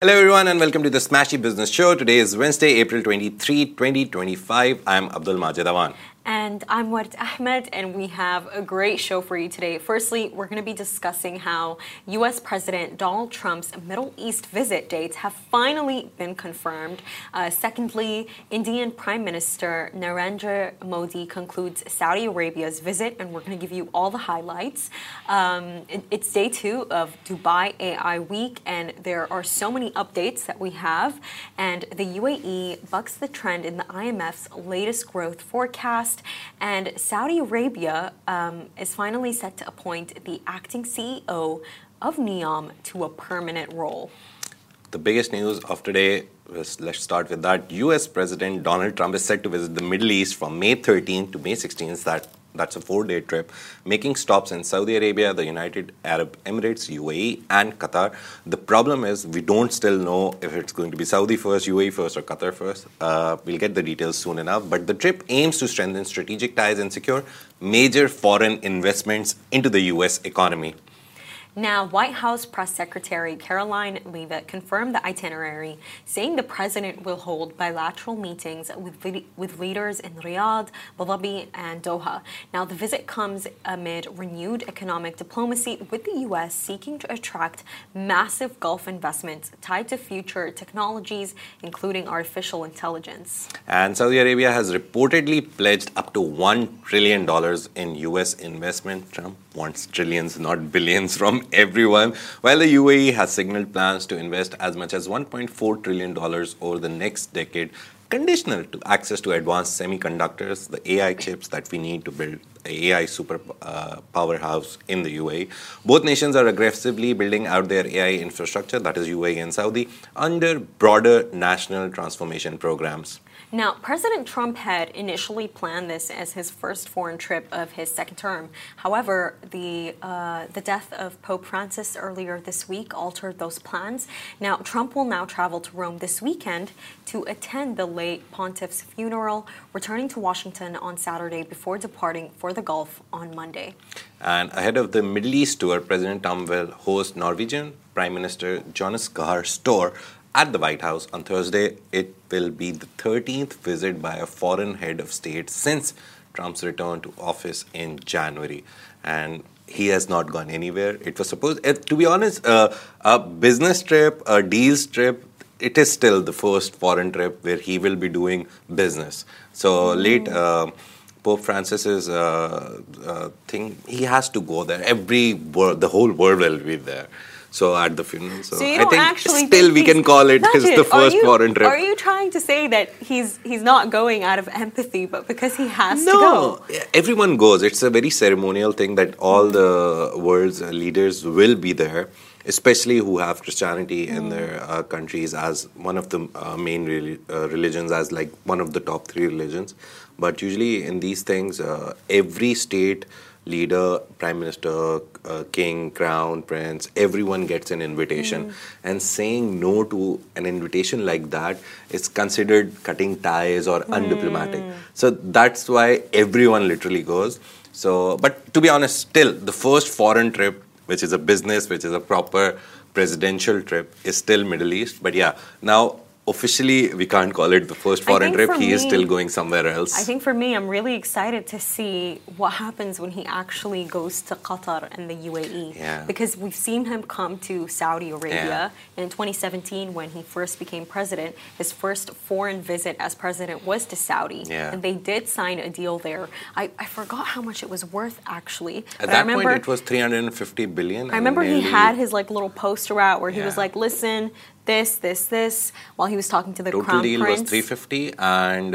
Hello everyone and welcome to the Smashy Business Show. Today is Wednesday, April 23, 2025. I'm Abdul Majid Awan. And I'm Ward Ahmed, and we have a great show for you today. Firstly, we're going to be discussing how U.S. President Donald Trump's Middle East visit dates have finally been confirmed. Secondly, Indian Prime Minister Narendra Modi concludes Saudi Arabia's visit, and we're going to give you all the highlights. It's day 2 of Dubai AI Week, and there are so many updates that we have. And the UAE bucks the trend in the IMF's latest growth forecast. And Saudi Arabia is finally set to appoint the acting CEO of NEOM to a permanent role. The biggest news of today is, let's start with that. US President Donald Trump is set to visit the Middle East from May 13th to May 16th. That's a 4-day trip, making stops in Saudi Arabia, the United Arab Emirates, UAE, and Qatar. The problem is we don't still know if it's going to be Saudi first, UAE first, or Qatar first. We'll get the details soon enough. But the trip aims to strengthen strategic ties and secure major foreign investments into the U.S. economy. Now, White House Press Secretary Caroline Leavitt confirmed the itinerary, saying the president will hold bilateral meetings with leaders in Riyadh, Abu Dhabi, and Doha. Now, the visit comes amid renewed economic diplomacy, with the U.S. seeking to attract massive Gulf investments tied to future technologies, including artificial intelligence. And Saudi Arabia has reportedly pledged up to $1 trillion in U.S. investment. Trump wants trillions, not billions, from everyone, while the UAE has signaled plans to invest as much as $1.4 trillion over the next decade, conditional to access to advanced semiconductors, the AI chips that we need to build the AI super powerhouse in the UAE. Both nations are aggressively building out their AI infrastructure, that is UAE and Saudi, under broader national transformation programs. Now, President Trump had initially planned this as his first foreign trip of his second term. However, the death of Pope Francis earlier this week altered those plans. Now, Trump will now travel to Rome this weekend to attend the late pontiff's funeral, returning to Washington on Saturday before departing for the Gulf on Monday. And ahead of the Middle East tour, President Trump will host Norwegian Prime Minister Jonas Gahr Store at the White House on Thursday. It will be the 13th visit by a foreign head of state since Trump's return to office in January. And he has not gone anywhere. It was supposed, to be honest, a business trip, a deals trip, it is still the first foreign trip where he will be doing business. So late Pope Francis's thing, he has to go there. The whole world will be there. So at the funeral, so you I don't think still we can call it the first foreign trip. Are you trying to say that he's not going out of empathy, but because he has to go? No, everyone goes. It's a very ceremonial thing that all the world's leaders will be there, especially who have Christianity in their countries as one of the main religions, as like one of the top 3 religions. But usually in these things, every state leader, prime minister, king, crown, prince, everyone gets an invitation. And saying no to an invitation like that is considered cutting ties or undiplomatic. So that's why everyone literally goes. So, but to be honest, still the first foreign trip, which is a business, which is a proper presidential trip, is still Middle East. But yeah, now officially, we can't call it the first foreign trip. He is still going somewhere else. I think for me, I'm really excited to see what happens when he actually goes to Qatar and the UAE. Yeah. Because we've seen him come to Saudi Arabia. And in 2017, when he first became president, his first foreign visit as president was to Saudi. Yeah. And they did sign a deal there. I forgot how much it was worth, actually. At that point, it was $350 billion. I remember he had his little poster out where he was like, listen, this, while he was talking to the Total crown deal prince. was 350, and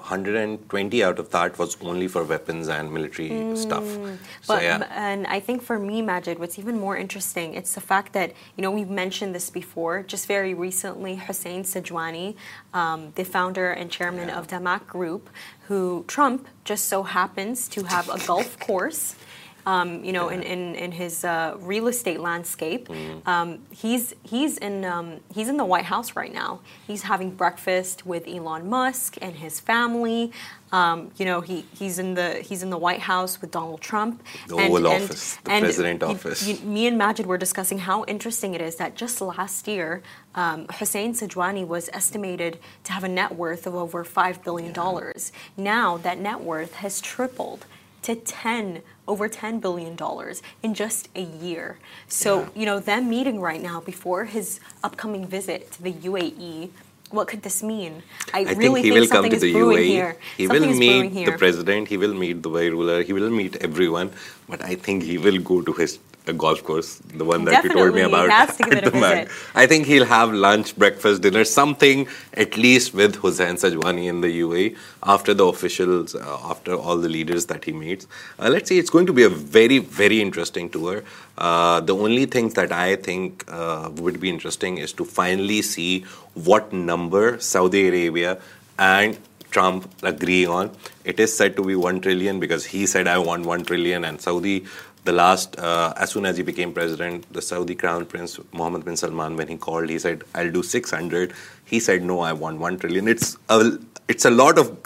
120 out of that was only for weapons and military stuff. So And I think for me, Majid, what's even more interesting, it's the fact that, we've mentioned this before, just very recently, Hussein Sajwani, the founder and chairman of Damak Group, who Trump just so happens to have a golf course in his real estate landscape. He's in the White House right now. He's having breakfast with Elon Musk and his family. He's in the White House with Donald Trump. The Oval Office, the President Office. Me and Majid were discussing how interesting it is that just last year, Hussein Sajwani was estimated to have a net worth of over $5 billion. Now that net worth has tripled to over $10 billion in just a year. So, them meeting right now before his upcoming visit to the UAE, what could this mean? I really think he will come something to is the brewing UAE. here. He Something will is brewing meet here. the president. He will meet the Dubai ruler. He will meet everyone. But I think he will go to his golf course, the one that you told me Definitely. about. He has to give it a at the Mag. visit. I think he'll have lunch, breakfast, dinner, something at least with Hussein Sajwani in the UAE after the officials, after all the leaders that he meets. Let's see. It's going to be a very, very interesting tour. The only things that I think would be interesting is to finally see what number Saudi Arabia and Trump agree on. It is said to be 1 trillion because he said, I want 1 trillion. And Saudi, as soon as he became president, the Saudi Crown Prince Mohammed bin Salman, when he called, he said, I'll do 600. He said, no, I want 1 trillion. It's a lot of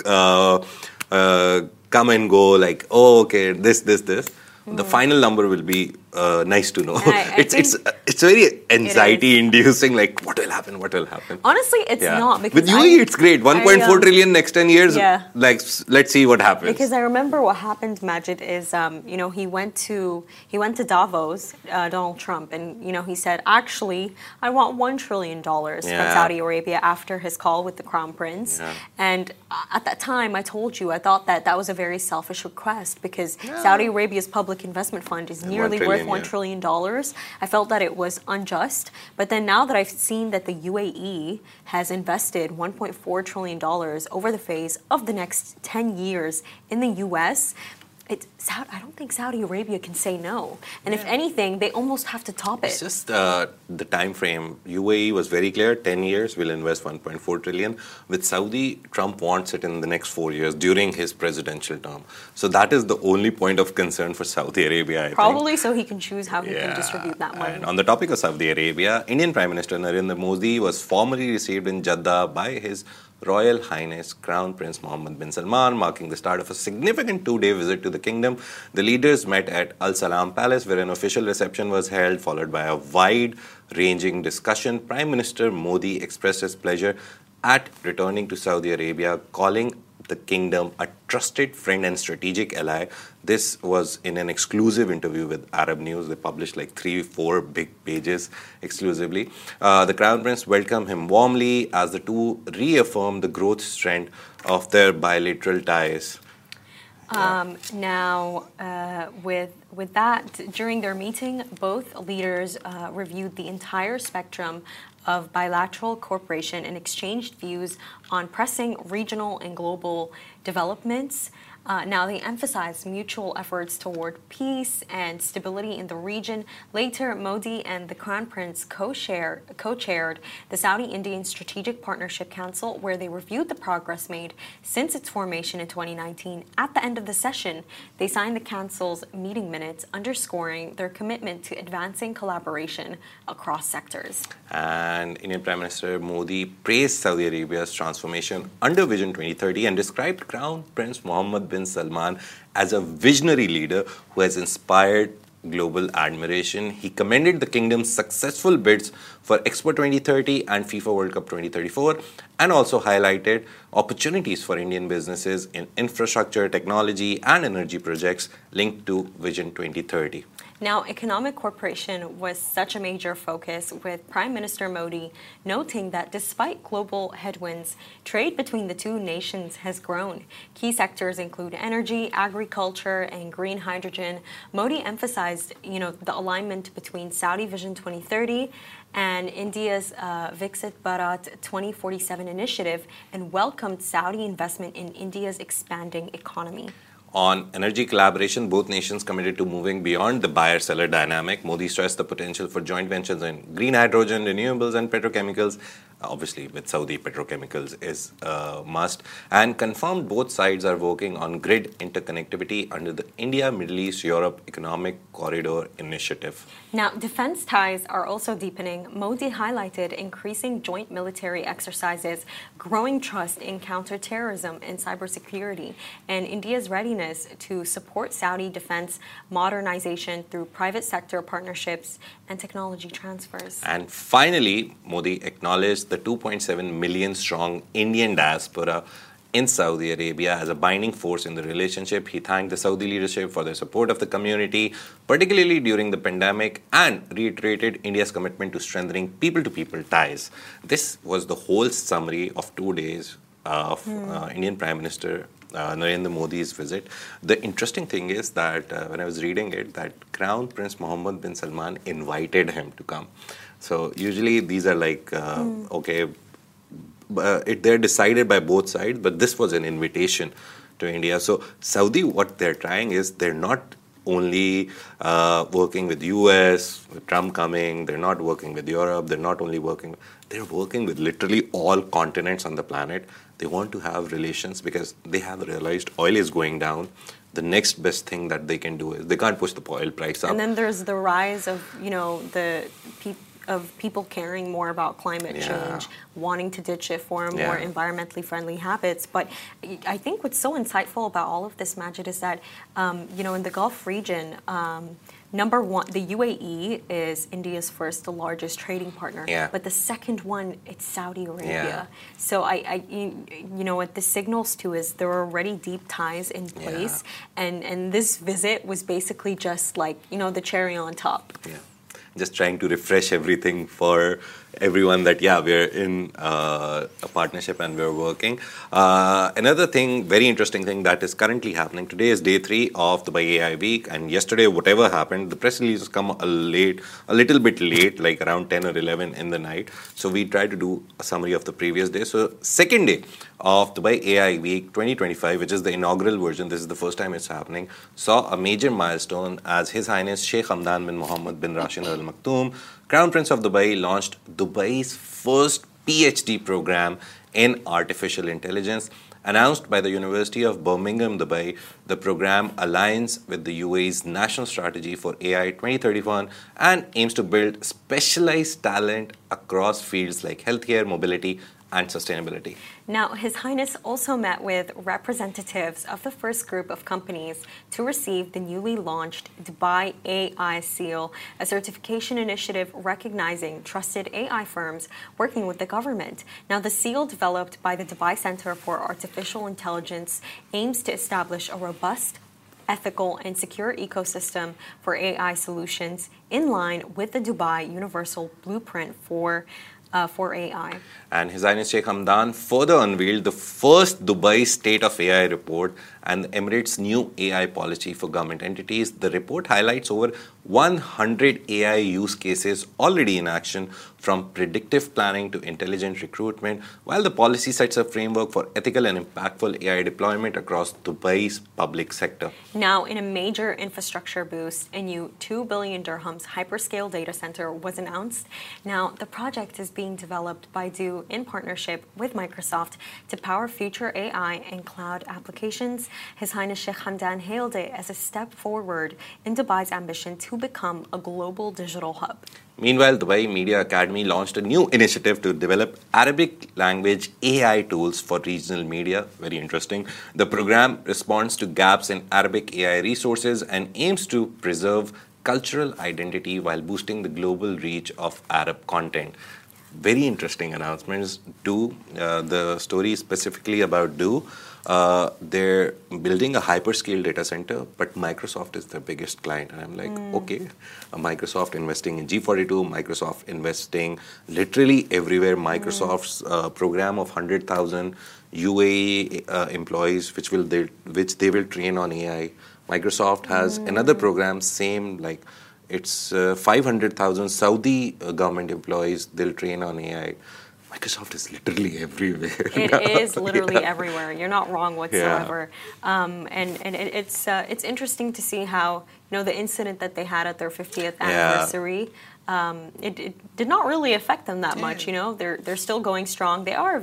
come and go, like, oh, okay, this. The final number will be nice to know. It's very anxiety-inducing. Like, what will happen? Honestly, it's not. Because with UAE, it's great. 1.4 trillion next 10 years. Yeah. Like, let's see what happens. Because I remember what happened, Majid, is he went to Davos, Donald Trump, and he said, actually, I want $1 trillion from Saudi Arabia after his call with the Crown Prince. Yeah. And at that time, I told you, I thought that was a very selfish request because Saudi Arabia's public investment fund is nearly worth $1 trillion. I felt that it was unjust. But then now that I've seen that the UAE has invested $1.4 trillion over the phase of the next 10 years in the U.S., I don't think Saudi Arabia can say no. And if anything, they almost have to top it. It's just the time frame. UAE was very clear, 10 years, we'll invest 1.4 trillion. With Saudi, Trump wants it in the next 4 years during his presidential term. So that is the only point of concern for Saudi Arabia, I Probably think. So he can choose how he can distribute that money. And on the topic of Saudi Arabia, Indian Prime Minister Narendra Modi was formally received in Jeddah by His Royal Highness Crown Prince Mohammed bin Salman, marking the start of a significant 2-day visit to the kingdom. The leaders met at Al Salam Palace, where an official reception was held, followed by a wide-ranging discussion. Prime Minister Modi expressed his pleasure at returning to Saudi Arabia, calling the kingdom a trusted friend and strategic ally. This was in an exclusive interview with Arab News. They published like 3-4 big pages exclusively. The Crown Prince welcomed him warmly as the two reaffirmed the growth strength of their bilateral ties. With that, during their meeting, both leaders reviewed the entire spectrum of bilateral cooperation and exchanged views on pressing regional and global developments. Now, they emphasized mutual efforts toward peace and stability in the region. Later, Modi and the Crown Prince co-chaired the Saudi-Indian Strategic Partnership Council, where they reviewed the progress made since its formation in 2019. At the end of the session, they signed the council's meeting minutes, underscoring their commitment to advancing collaboration across sectors. And Indian Prime Minister Modi praised Saudi Arabia's transformation under Vision 2030 and described Crown Prince Mohammed bin Salman as a visionary leader who has inspired global admiration. He commended the kingdom's successful bids for Expo 2030 and FIFA World Cup 2034 and also highlighted opportunities for Indian businesses in infrastructure, technology and energy projects linked to Vision 2030. Now, economic cooperation was such a major focus, with Prime Minister Modi noting that despite global headwinds, trade between the two nations has grown. Key sectors include energy, agriculture, and green hydrogen. Modi emphasized, the alignment between Saudi Vision 2030 and India's Viksit Bharat 2047 initiative and welcomed Saudi investment in India's expanding economy. On energy collaboration, both nations committed to moving beyond the buyer-seller dynamic. Modi stressed the potential for joint ventures in green hydrogen, renewables, and petrochemicals obviously with Saudi petrochemicals is a must, and confirmed both sides are working on grid interconnectivity under the India, Middle East, Europe Economic Corridor Initiative. Now, defense ties are also deepening. Modi highlighted increasing joint military exercises, growing trust in counterterrorism and cybersecurity, and India's readiness to support Saudi defense modernization through private sector partnerships and technology transfers. And finally, Modi acknowledged the 2.7 million strong Indian diaspora in Saudi Arabia as a binding force in the relationship. He thanked the Saudi leadership for their support of the community, particularly during the pandemic, and reiterated India's commitment to strengthening people-to-people ties. This was the whole summary of 2 days of Indian Prime Minister Narendra Modi's visit. The interesting thing is that when I was reading it, that Crown Prince Mohammed bin Salman invited him to come. So usually these are like, okay, they're decided by both sides, but this was an invitation to India. So Saudi, what they're trying is they're not only working with US, with Trump coming, they're not working with Europe, they're working with literally all continents on the planet. They want to have relations because they have realized oil is going down. The next best thing that they can do is they can't push the oil price up. And then there's the rise of, people caring more about climate change, wanting to ditch it for more environmentally friendly habits. But I think what's so insightful about all of this, Majid, is that, in the Gulf region, number one, the UAE is India's first, the largest trading partner. Yeah. But the second one, it's Saudi Arabia. So what this signals to is there are already deep ties in place. And this visit was basically just like, the cherry on top. Yeah. Just trying to refresh everything for everyone that, we're in a partnership and we're working. Another thing, very interesting thing that is currently happening, today is day 3 of Dubai AI Week, and yesterday, whatever happened, the press release has come a little bit late, like around 10 or 11 in the night. So we tried to do a summary of the previous day. So second day of Dubai AI Week 2025, which is the inaugural version, this is the first time it's happening, saw a major milestone as His Highness Sheikh Hamdan bin Mohammed bin Rashid Al Maktoum, Crown Prince of Dubai, launched Dubai's first PhD program in artificial intelligence. Announced by the University of Birmingham, Dubai, the program aligns with the UAE's National Strategy for AI 2031 and aims to build specialized talent across fields like healthcare, mobility, and sustainability. Now, His Highness also met with representatives of the first group of companies to receive the newly launched Dubai AI Seal, a certification initiative recognizing trusted AI firms working with the government. Now, the seal, developed by the Dubai Center for Artificial Intelligence, aims to establish a robust, ethical, and secure ecosystem for AI solutions in line with the Dubai Universal Blueprint for AI. And His Highness Sheikh Hamdan further unveiled the first Dubai State of AI report and the Emirates' new AI policy for government entities. The report highlights over 100 AI use cases already in action, from predictive planning to intelligent recruitment, while the policy sets a framework for ethical and impactful AI deployment across Dubai's public sector. Now, in a major infrastructure boost, a new 2 billion dirhams hyperscale data center was announced. Now, the project is being developed by DO in partnership with Microsoft to power future AI and cloud applications. His Highness Sheikh Hamdan hailed it as a step forward in Dubai's ambition to become a global digital hub. Meanwhile, Dubai Media Academy launched a new initiative to develop Arabic language AI tools for regional media. Very interesting. The program responds to gaps in Arabic AI resources and aims to preserve cultural identity while boosting the global reach of Arab content. Very interesting announcements. The story is specifically about DO. They're building a hyperscale data center, but Microsoft is their biggest client. And I'm like, okay, Microsoft investing in G42, Microsoft investing literally everywhere. Microsoft's program of 100,000 UAE employees, which they will train on AI. Microsoft has another program, same like it's 500,000 Saudi government employees they'll train on AI. Microsoft is literally everywhere. It is literally everywhere. You're not wrong whatsoever. And it's interesting to see how the incident that they had at their 50th Yeah. anniversary. It did not really affect them that much. They're still going strong. They are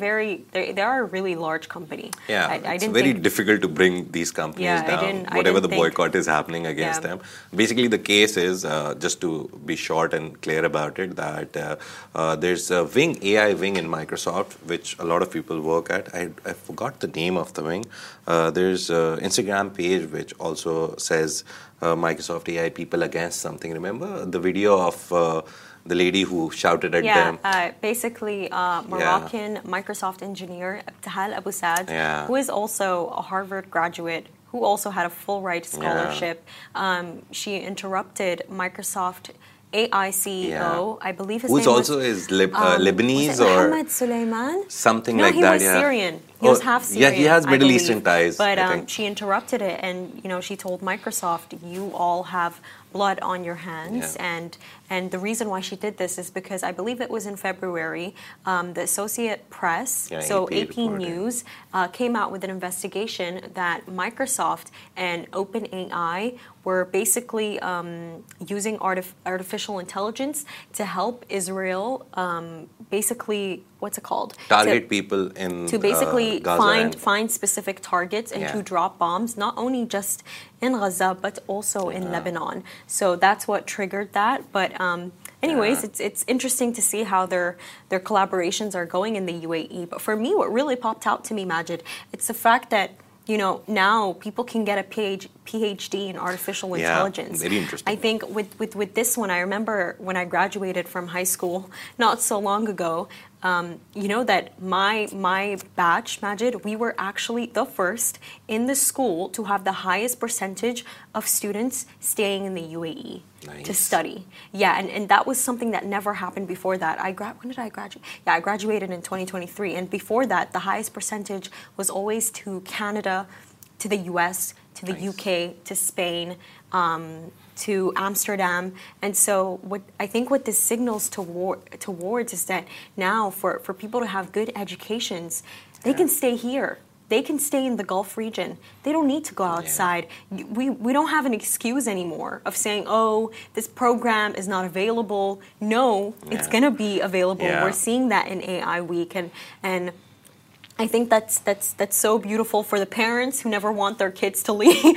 a really large company. Yeah, I it's didn't very think, difficult to bring these companies Yeah, down, I whatever didn't the think- boycott is happening against Yeah. them. Basically, the case is, just to be short and clear about it, that there's a wing, AI wing in Microsoft, which a lot of people work at. I forgot the name of the wing. There's an Instagram page which also says Microsoft AI people against something. Remember the video of the lady who shouted at them? Basically, Moroccan Microsoft engineer Abtahal Abu Saad, Yeah. who is also a Harvard graduate, who also had a Fulbright scholarship. She interrupted Microsoft AI CEO, I believe his Who's name also was, is Lebanese was it or Mohammed Suleiman? something No, like he that. was Yeah. Syrian. He was half Syrian. Yeah, he has I Middle believe. Eastern ties. But I think. she interrupted it, and she told Microsoft, "You all have blood on your hands." Yeah. And the reason why she did this is because I believe it was in February. The Associated Press, Yeah, so AP AP reported. News, came out with an investigation that Microsoft and OpenAI were basically using artificial intelligence to help Israel. Basically, what's it called? Target people in To basically Gaza find specific targets and to drop bombs, not only just in Gaza but also in Lebanon. So that's what triggered that. But anyways, it's interesting to see how their collaborations are going in the UAE. But for me, what really popped out to me, Majid, it's the fact that now people can get a PhD in artificial intelligence. Very interesting. I think with this one, I remember when I graduated from high school not so long ago, that my batch, Majid, we were actually the first in the school to have the highest percentage of students staying in the UAE to study. Yeah, and that was something that never happened before that. When did I graduate? Yeah, I graduated in 2023. And before that, the highest percentage was always to Canada, to the US, to the UK, to Spain, to Amsterdam. And so what this signals towards is that now for people to have good educations, they can stay here. They can stay in the Gulf region. They don't need to go outside. We don't have an excuse anymore of saying, oh, this program is not available. No, it's going to be available. Yeah. We're seeing that in AI Week. And I think that's so beautiful for the parents who never want their kids to leave,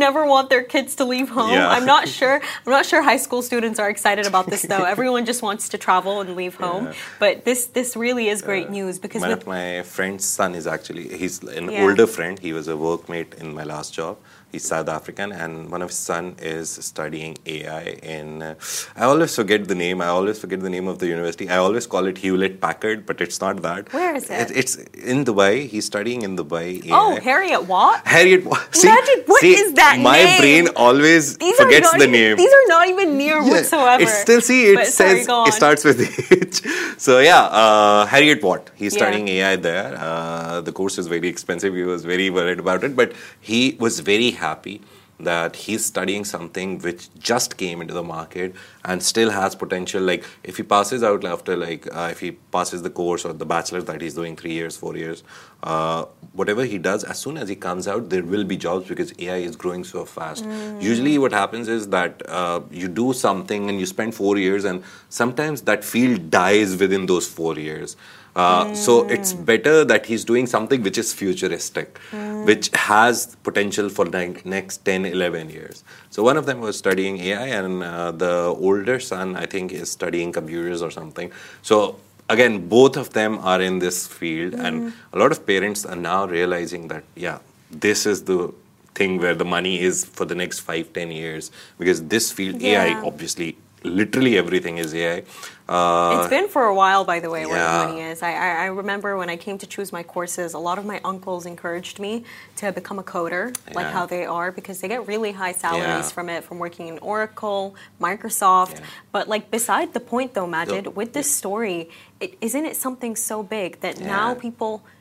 home. Yeah. I'm not sure high school students are excited about this though. Everyone just wants to travel and leave home. Yeah. But this really is great news because One of my friend's son is he's an older friend. He was a workmate in my last job. He's South African, and one of his son is studying AI in. I always forget the name. of the university. I always call it Hewlett Packard, but it's not that. Where is it? It's in Dubai. He's studying in Dubai. AI. Oh, Harriet Watt? Harriet Watt. Imagine, what is that my name? brain always forgets the name. These are not even near whatsoever. It's still, But sorry, says, go it on. starts with H. So Harriet Watt. He's studying AI there. The course is very expensive. He was very worried about it, but he was very happy that he's studying something which just came into the market and still has potential. Like if he passes out after if he passes the course or the bachelor's that he's doing 3 years, 4 years, whatever he does, as soon as he comes out, there will be jobs because AI is growing so fast. Usually what happens is that you do something and you spend 4 years and sometimes that field dies within those 4 years. So it's better that he's doing something which is futuristic, which has potential for the next 10, 11 years. So one of them was studying AI and the older son, I think, is studying computers or something. So again, both of them are in this field and a lot of parents are now realizing that, this is the thing where the money is for the next 5, 10 years because this field, AI, obviously, literally everything is AI. It's been for a while, by the way, where Yeah. the money is. I remember when I came to choose my courses, a lot of my uncles encouraged me to become a coder, like Yeah. how they are, because they get really high salaries Yeah. from it, from working in Oracle, Microsoft. Yeah. But beside the point, though, Majid, So- with this story, isn't it something so big that now people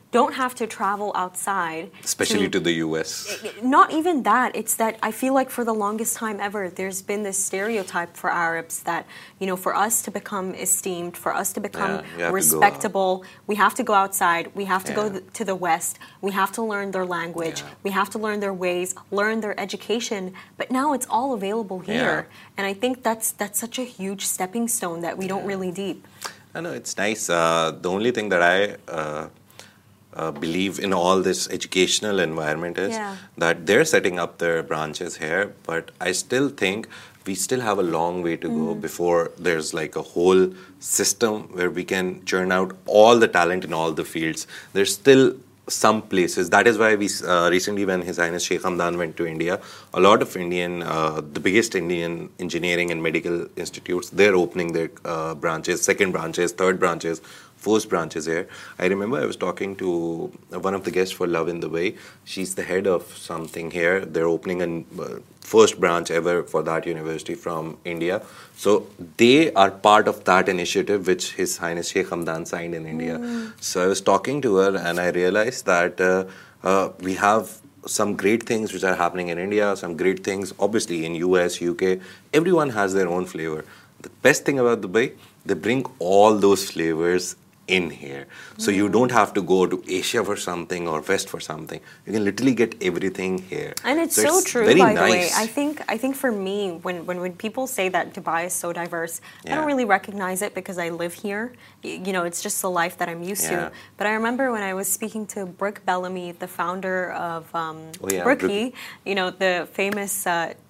don't have to travel outside. Especially to the US. Not even that. It's that I feel like for the longest time ever, there's been this stereotype for Arabs that, for us to become esteemed, for us to become respectable, we have to go outside, we have to go to the West, we have to learn their language, we have to learn their ways, learn their education. But now it's all available here. And I think that's such a huge stepping stone that we don't really deep. I know, it's nice. The only thing that I believe in all this educational environment is that they're setting up their branches here, but I still think we still have a long way to go before there's like a whole system where we can churn out all the talent in all the fields. There's still some places. That is why we recently, when His Highness Sheikh Hamdan went to India, a lot of the biggest Indian engineering and medical institutes, they're opening their branches, second branches, third branches, fourth branches here. I remember I was talking to one of the guests for Love in Dubai. She's the head of something here. They're opening a first branch ever for that university from India. So they are part of that initiative which His Highness Sheikh Hamdan signed in India. So I was talking to her and I realized that we have some great things which are happening in India, some great things obviously in US, UK. Everyone has their own flavor. The best thing about Dubai, they bring all those flavors in here. So you don't have to go to Asia for something or West for something. You can literally get everything here. And it's so true, by the way. I think for me, when people say that Dubai is so diverse, I don't really recognize it because I live here. It's just the life that I'm used to. But I remember when I was speaking to Brooke Bellamy, the founder of Brookie, the famous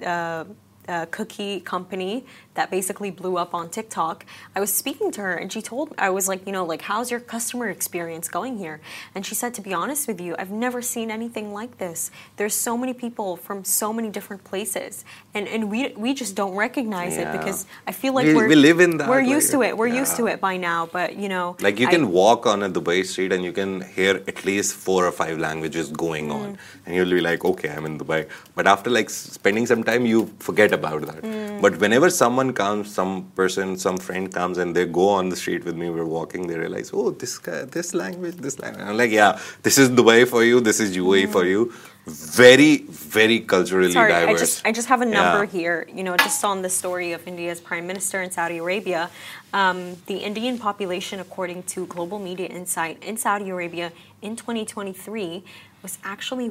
cookie company that basically blew up on TikTok. I was speaking to her and she told me, I was like, how's your customer experience going here? And she said, to be honest with you, I've never seen anything like this. There's so many people from so many different places. And we just don't recognize it because I feel like we live in that. We're used to it. We're used to it by now. But, like you can walk on a Dubai street and you can hear at least 4 or 5 languages going on. And you'll be like, okay, I'm in Dubai. But after like spending some time, you forget about that. But whenever someone comes, some friend comes and they go on the street with me, we're walking, they realize, oh, this language. I'm like, yeah, this is Dubai for you, this is UAE for you. Very, very culturally diverse. I just have a number here, just on the story of India's Prime Minister in Saudi Arabia. The Indian population, according to Global Media Insight, in Saudi Arabia in 2023 was actually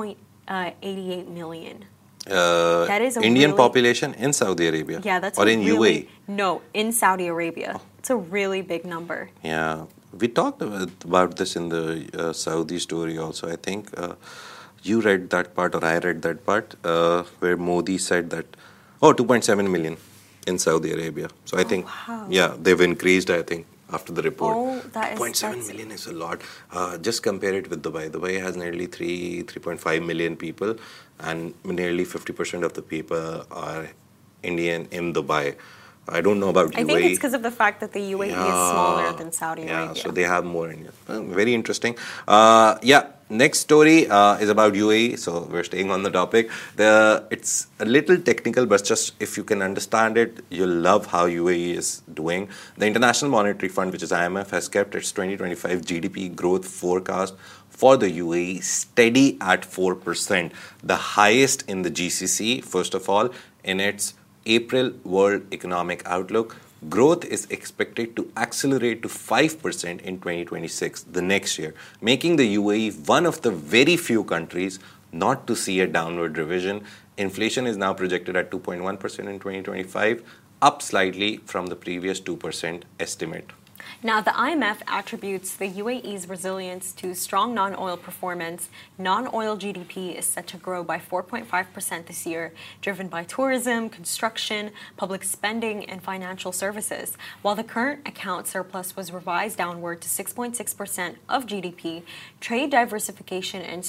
1.88 million. That is Indian population in Saudi Arabia? Yeah, that's or in UAE? No, in Saudi Arabia. It's a really big number. Yeah, we talked about this in the Saudi story also. I think you read that part or I read that part where Modi said that, 2.7 million in Saudi Arabia. So I think, they've increased, I think, after the report. 2.7 million is a lot. Just compare it with Dubai. Dubai has nearly 3.5 million people, and nearly 50% of the people are Indian in Dubai. I don't know about UAE. I think it's because of the fact that the UAE is smaller than Saudi Arabia. Yeah, so they have more Indians. Very interesting. Next story is about UAE. So we're staying on the topic. It's a little technical, but just if you can understand it, you'll love how UAE is doing. The International Monetary Fund, which is IMF, has kept its 2025 GDP growth forecast for the UAE steady at 4%, the highest in the GCC, first of all, in its April World Economic Outlook. Growth is expected to accelerate to 5% in 2026, the next year, making the UAE one of the very few countries not to see a downward revision. Inflation is now projected at 2.1% in 2025, up slightly from the previous 2% estimate. Now, the IMF attributes the UAE's resilience to strong non-oil performance. Non-oil GDP is set to grow by 4.5% this year, driven by tourism, construction, public spending, and financial services. While the current account surplus was revised downward to 6.6% of GDP, trade diversification and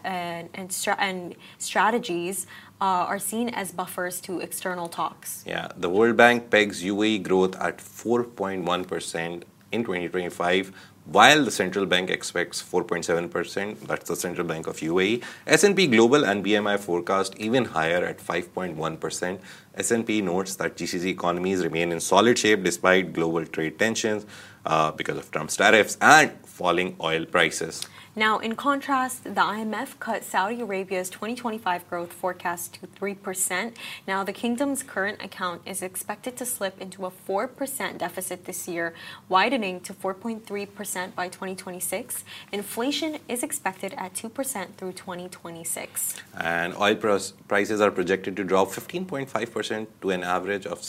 strategies are seen as buffers to external talks. Yeah, the World Bank pegs UAE growth at 4.1% in 2025, while the central bank expects 4.7%. That's the central bank of UAE. S&P Global and BMI forecast even higher at 5.1%. S&P notes that GCC economies remain in solid shape despite global trade tensions because of Trump's tariffs and falling oil prices. Now, in contrast, the IMF cut Saudi Arabia's 2025 growth forecast to 3%. Now, the kingdom's current account is expected to slip into a 4% deficit this year, widening to 4.3% by 2026. Inflation is expected at 2% through 2026. And oil prices are projected to drop 15.5% to an average of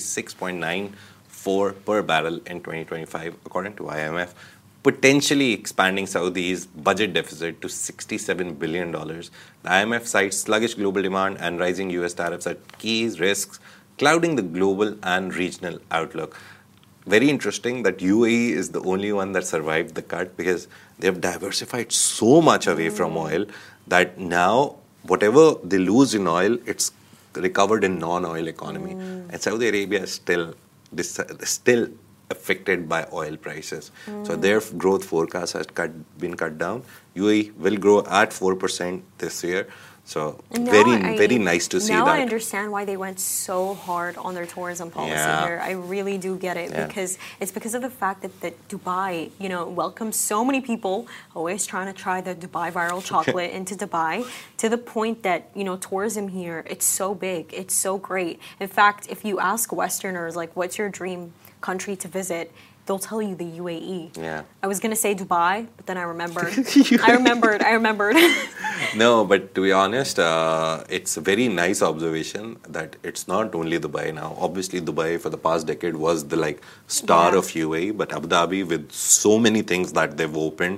66.94 per barrel in 2025, according to IMF, potentially expanding Saudi's budget deficit to $67 billion. The IMF cites sluggish global demand and rising US tariffs as key risks, clouding the global and regional outlook. Very interesting that UAE is the only one that survived the cut because they have diversified so much away from oil that now whatever they lose in oil, it's recovered in non-oil economy. And Saudi Arabia is still affected by oil prices. So their growth forecast has been cut down. UAE will grow at 4% this year. So very nice to see that. Now I understand why they went so hard on their tourism policy here. I really do get it because it's because of the fact that Dubai, welcomes so many people, always trying to try the Dubai viral chocolate into Dubai, to the point that, tourism here, it's so big, it's so great. In fact, if you ask Westerners, like, what's your dream country to visit, they'll tell you the UAE. Yeah. I was going to say Dubai, but then I remembered. I remembered. No, but to be honest, it's a very nice observation that it's not only Dubai now. Obviously, Dubai for the past decade was the star of UAE, but Abu Dhabi, with so many things that they've opened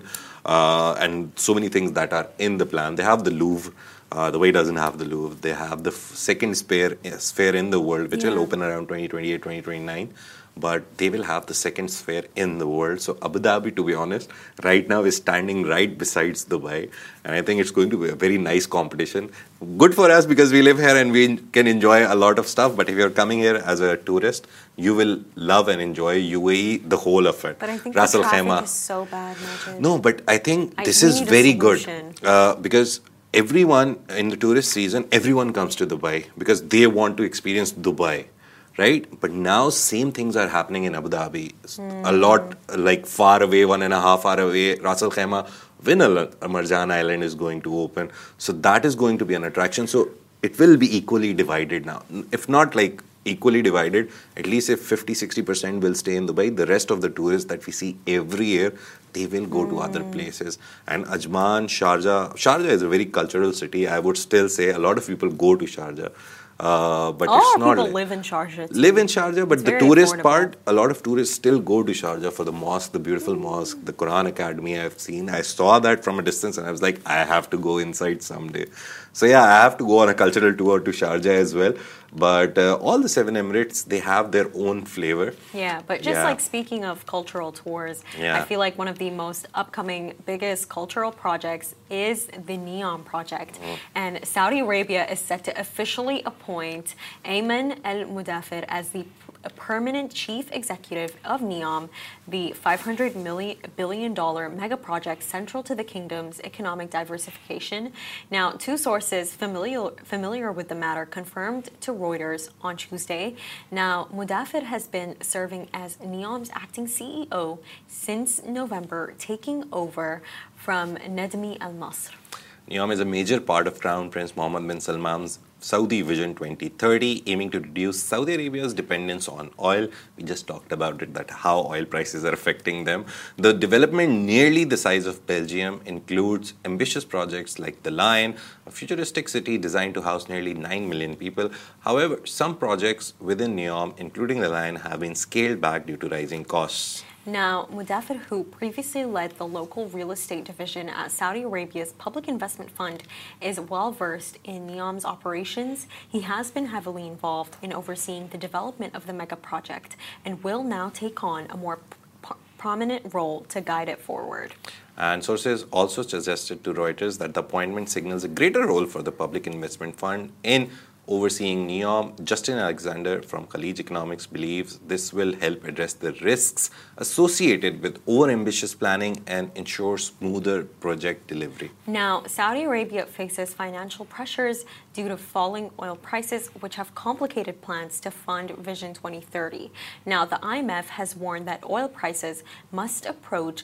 and so many things that are in the plan. They have the Louvre. Dubai doesn't have the Louvre. They have the second sphere in the world, which will open around 2028, 2029. But they will have the second sphere in the world. So Abu Dhabi, to be honest, right now is standing right besides Dubai. And I think it's going to be a very nice competition. Good for us because we live here and we can enjoy a lot of stuff. But if you're coming here as a tourist, you will love and enjoy UAE, the whole of it. But I think the traffic is so bad, Majid. No, but I think this is very good because everyone in the tourist season, everyone comes to Dubai because they want to experience Dubai. Right? But now same things are happening in Abu Dhabi. A lot far away, 1.5 hour away, Ras Al Khaimah, when Marjan Island is going to open. So that is going to be an attraction. So it will be equally divided now. If not equally divided, at least if 50-60% will stay in Dubai, the rest of the tourists that we see every year, they will go to other places. And Ajman, Sharjah is a very cultural city. I would still say a lot of people go to Sharjah. But it's not people live in Sharjah. Live in Sharjah, but the tourist part, a lot of tourists still go to Sharjah for the mosque, the beautiful mosque, the Quran Academy I've seen. I saw that from a distance and I was like, I have to go inside someday. So I have to go on a cultural tour to Sharjah as well. But all the 7 Emirates, they have their own flavor. Yeah, but just speaking of cultural tours, I feel like one of the most upcoming, biggest cultural projects is the NEOM project. And Saudi Arabia is set to officially appoint Ayman Al-Mudaffir as the permanent chief executive of NEOM, the $500 billion mega project central to the kingdom's economic diversification. Now, 2 sources familiar with the matter confirmed to Reuters on Tuesday. Now, Mudaffir has been serving as NEOM's acting CEO since November, taking over from Nedmi Al-Masr. NEOM is a major part of Crown Prince Mohammed bin Salman's Saudi Vision 2030, aiming to reduce Saudi Arabia's dependence on oil. We just talked about it, that how oil prices are affecting them. The development, nearly the size of Belgium, includes ambitious projects like The Line, a futuristic city designed to house nearly 9 million people. However, some projects within NEOM, including The Line, have been scaled back due to rising costs. Now, Mudaffir, who previously led the local real estate division at Saudi Arabia's Public Investment Fund, is well-versed in NEOM's operations. He has been heavily involved in overseeing the development of the mega project and will now take on a more prominent role to guide it forward. And sources also suggested to Reuters that the appointment signals a greater role for the Public Investment Fund in overseeing NEOM, Justin Alexander from College Economics, believes this will help address the risks associated with overambitious planning and ensure smoother project delivery. Now, Saudi Arabia faces financial pressures due to falling oil prices, which have complicated plans to fund Vision 2030. Now, the IMF has warned that oil prices must approach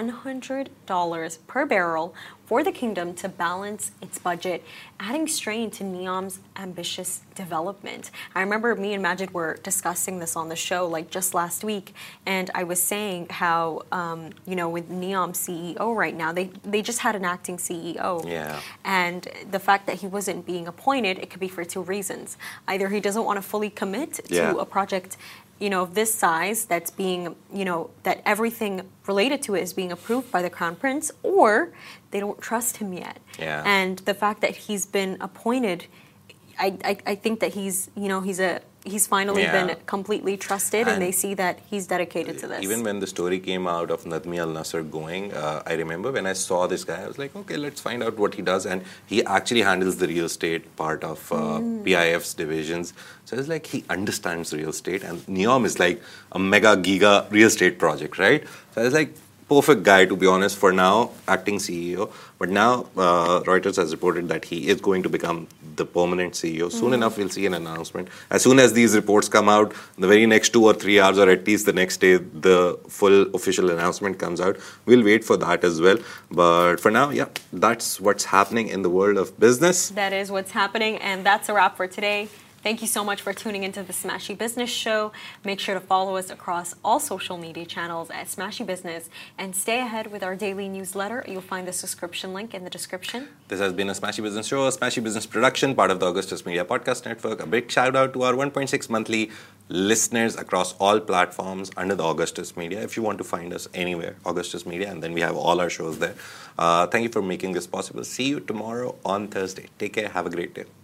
$100 per barrel for the kingdom to balance its budget, adding strain to NEOM's ambitious development. I remember me and Majid were discussing this on the show like just last week, and I was saying how, with NEOM CEO right now, they just had an acting CEO. Yeah. And the fact that he wasn't being appointed, it could be for two reasons. Either he doesn't want to fully commit to a project of this size that's being, that everything related to it is being approved by the Crown Prince, or they don't trust him yet. Yeah. And the fact that he's been appointed, I think that he's finally been completely trusted, and they see that he's dedicated to this. Even when the story came out of Nadmi Al Nasser going, I remember when I saw this guy, I was like, okay, let's find out what he does. And he actually handles the real estate part of PIF's divisions. So it's like he understands real estate, and NEOM is like a mega giga real estate project, right? So I was like, perfect guy, to be honest, for now, acting CEO. But now Reuters has reported that he is going to become the permanent CEO. Soon enough, we'll see an announcement. As soon as these reports come out, the very next 2 or 3 hours, or at least the next day, the full official announcement comes out. We'll wait for that as well. But for now, that's what's happening in the world of business. That is what's happening, and that's a wrap for today. Thank you so much for tuning into the Smashy Business Show. Make sure to follow us across all social media channels at Smashy Business and stay ahead with our daily newsletter. You'll find the subscription link in the description. This has been a Smashy Business Show, a Smashy Business production, part of the Augustus Media Podcast Network. A big shout out to our 1.6 monthly listeners across all platforms under the Augustus Media. If you want to find us anywhere, Augustus Media, and then we have all our shows there. Thank you for making this possible. See you tomorrow on Thursday. Take care. Have a great day.